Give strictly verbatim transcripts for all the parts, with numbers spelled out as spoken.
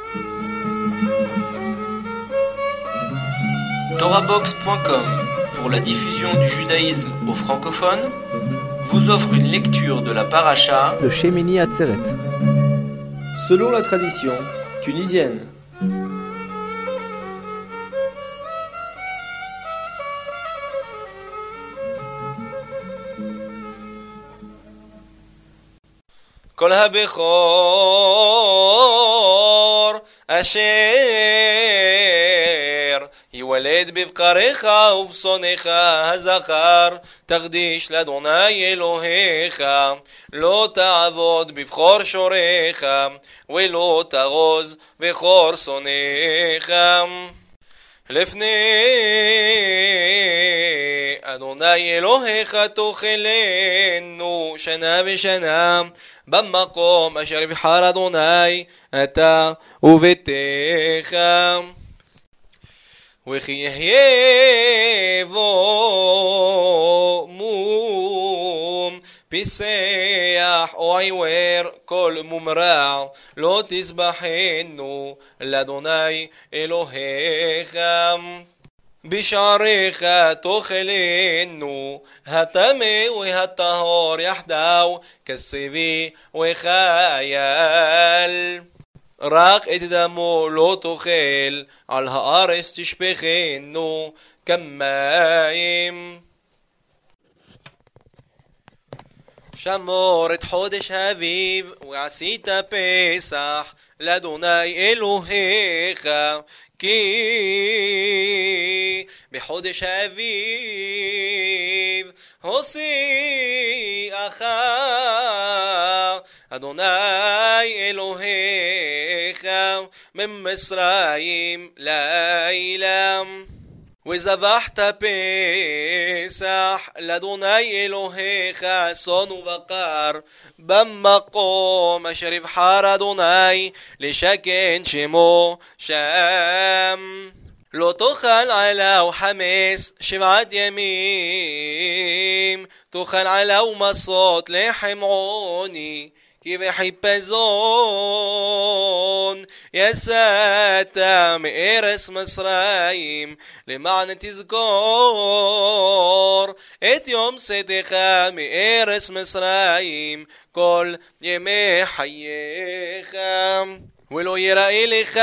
Torabox point com, pour la diffusion du judaïsme aux francophones, vous offre une lecture de la paracha de Shemini Atzeret, selon la tradition tunisienne. כל הבכור אשר ייוולד בבקריך ובשונאיך הזכר תקדיש לאדוני אלוהיך, לא תעבוד בבכור שוריך ולא תרוז בכור שונאיך. לפני אדוני אלוהיך תאכלנו שנה ושנה במקום אשר יבחר אדוני אתה וביתך. וכי יהיה בו מום פיסח או עיוור כל מומרע לא תזבחנו לאדוני אלוהיך. בשעריך תאכלנו הטמא והטהור יחדיו כסיבי וחייל. רק את דמו לא תאכל, על הארץ תשפכנו כמים. שמור את חודש האביב ועשית פסח לאדוני אלוהיך, כי בחודש האביב הוציאך אדוני אלוהיך ממצרים לילה. וזבחת פסח לאדוני אלוהיך צאן ובקר במקום אשר יבחר אדוני לשכן שמו שם. לא תאכל עליו חמץ שבעת ימים, תאכל עליו מסות לחם עוני, כי בחיפזון יצאת מארץ מצרים, למען תזכור את יום צאתך מארץ מצרים כל ימי חייך. ולא יראה לך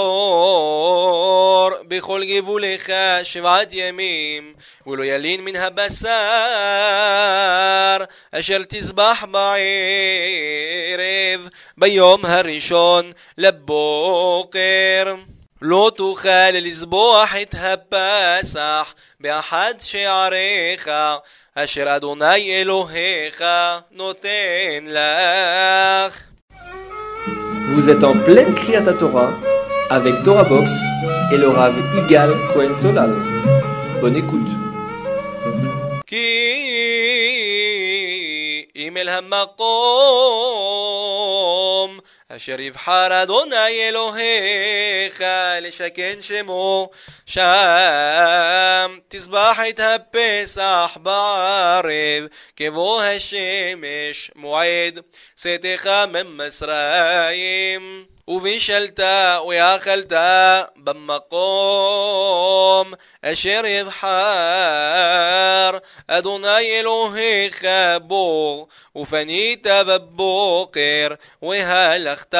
שעור בכל גבולך שבעת ימים, ולא ילין מן הבשר אשר תזבח בערב ביום הראשון לבוקר. לא תוכל לזבוח את הפסח באחד שעריך אשר אדוני אלוהיך נותן לך. Vous êtes en pleine Kriyat Torah avec Torabox et le Rav Igal Cohen Solal. Bonne écoute. כי אם אל המקום אשר יבחר אדוני אלוהיך לשכן שמו שם תזבח את הפסח בערב כבוא השמש מועד צאתך ממצרים. ובישלת ואכלת במקום אשר יבחר אדוני אלוהיך בו, ופנית בבוקר והלכת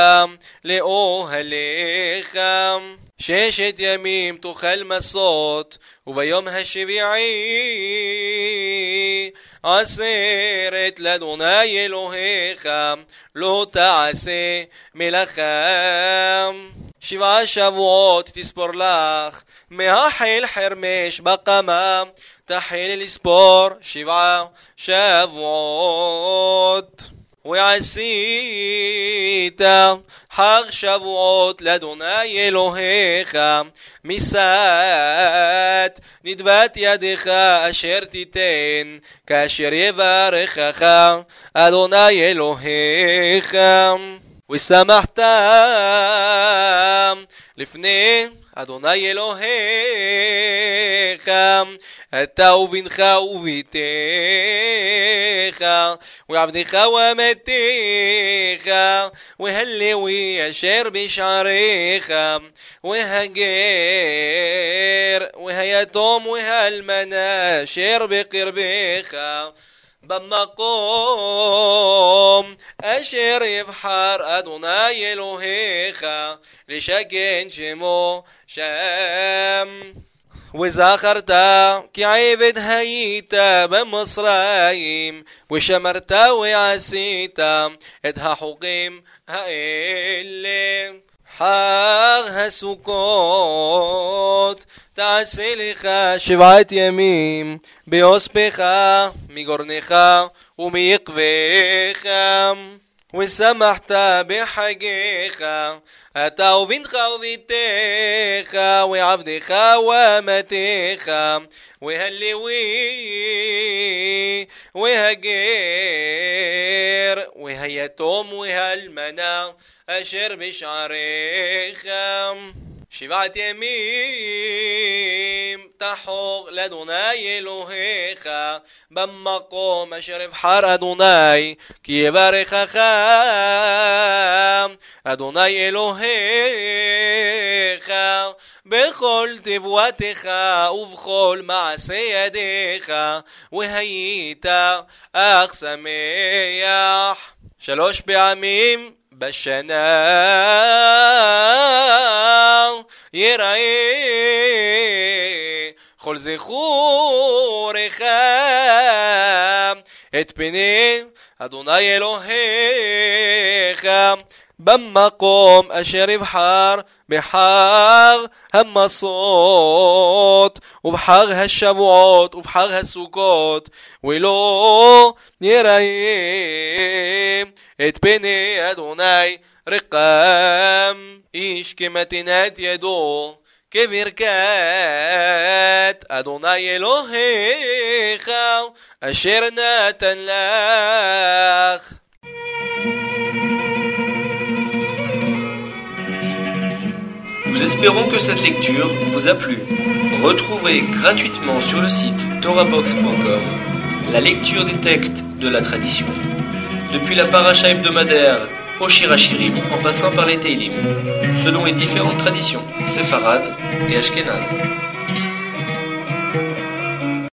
לאוהליך. ששת ימים תאכל מסות, וביום השביעי עצרת לאדוני אלוהיך לא תעשה מלאכה. שבעה שבועות תספור לך, מהחיל חרמש בקמה תחיל לספור שבעה שבועות. ועשית חג שבועות לאדוני אלוהיך משאת נדבת ידך אשר תיתן כאשר יברכך אדוני אלוהיך. ושמחת לפני אדוני אלוהיך אתה ובנך וביתך ועבדך ואמתך והלוי אשר בשעריך והגר והיתום והאלמנה אשר בקרבך במקום אשר יבחר אדוני אלוהיך לשכן שמו שם. וזכרת כי עבד היית במצרים ושמרת ועשית את החוקים האלה. חג הסוכות תעשה לך שבעת ימים באוספך מגורנך ומיקבך ושמחת בחגיך אתה ובנך וביתך ועבדך ואמתך והלוי והגר והיתום והאלמנה אשר בשעריך. שבעת ימים תחוג לאדוני אלוהיך במקום אשר יבחר אדוני כי יברכך אדוני אלוהיך בכל תבואתך ובכל מעשה ידיך והיית אך שמח שלוש פעמים בשנה יראה כל זכורך את פני אדוני אלוהיך במקום אשר יבחר בחג המסות ובחג השבועות ובחג הסוכות ולא יראה את פני אדוני רקם איש כמתינת ידו כברכת אדוני אלוהיך אשר נתן לך. Nous espérons que cette lecture vous a plu. Retrouvez gratuitement sur le site torah box point com la lecture des textes de la tradition, depuis la paracha hebdomadaire au Shirachirim en passant par les Teilim, selon les différentes traditions séfarades et ashkénazes.